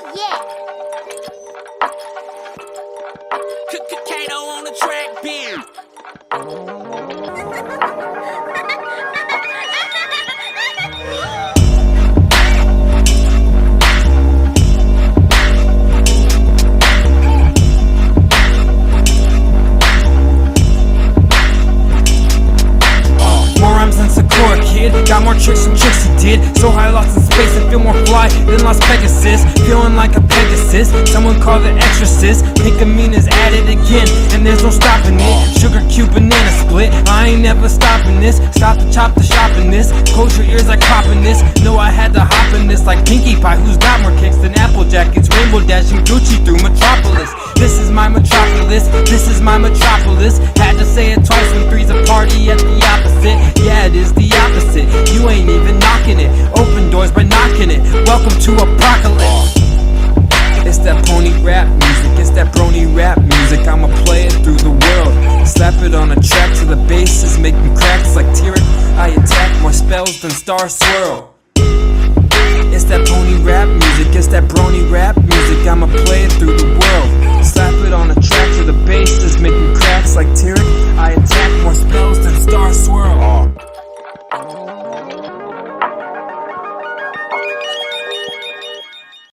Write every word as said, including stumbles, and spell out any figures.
Yeah. Kato on the track, beer. More rhymes than Sakura Kid, got more tricks than Trixie did. So high, lost in space, and feel more fly than Las Pegasus. Feeling like a Pegasus, someone call the exorcist. Pink Amina's at it again, and there's no stopping it. Sugar cube banana split, I ain't never stopping this. Stop to chop the shop in this, close your ears like copping this. Know I had to hop in this like Pinkie Pie, who's got more kicks than Applejack. It's rainbow dashing Gucci through Metropolis. This is my metropolis, this is my metropolis. Had to say it twice when three's a party at the opposite. Yeah, it is the opposite, you ain't even knocking it. Open doors by knocking it, welcome to Apocalypse. It's that pony rap music, it's that brony rap music. I'ma play it through the world, slap it on a track till the bass is making cracks like Tyrant. I attack more spells than Star Swirl. It's that pony rap music, it's that brony rap music. I'ma play it through